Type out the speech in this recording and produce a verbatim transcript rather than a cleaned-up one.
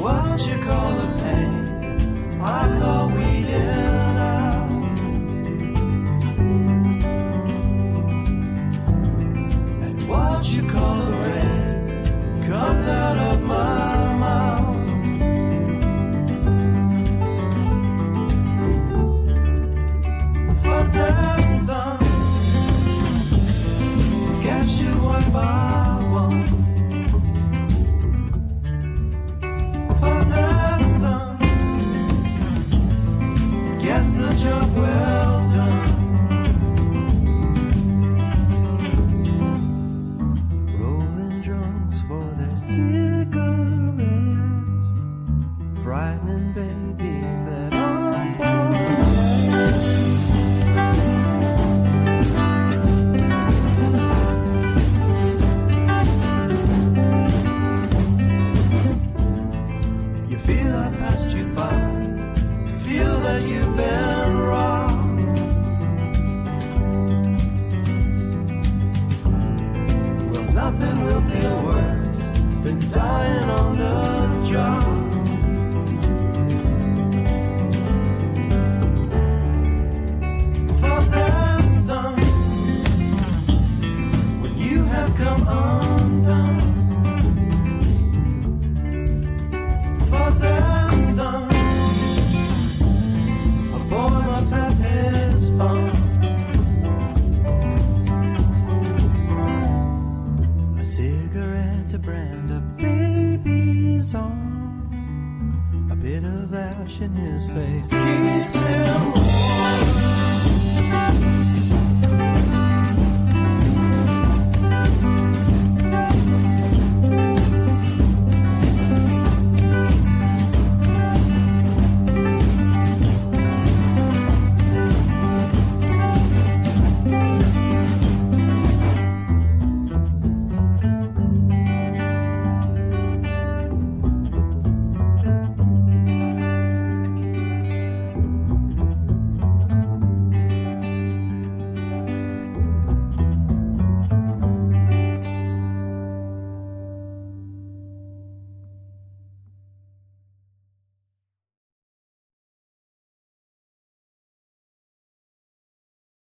what you call the pain, I call weeding out. And what you call the rain comes out of my mouth. Fuzzy sun, catch you one by one. Fuzzy sun, gets the job well done. Rolling drunks for their cigarettes, frightening babies that aren't born. Feel I passed you by, feel that you've been wrong. Well, nothing will feel worse than dying on the job. Fuzzy sun, when you have come undone. Fuzzy sun, a boy must have his fun. A cigarette to brand a baby's arm, a bit of ash in his face keeps him warm.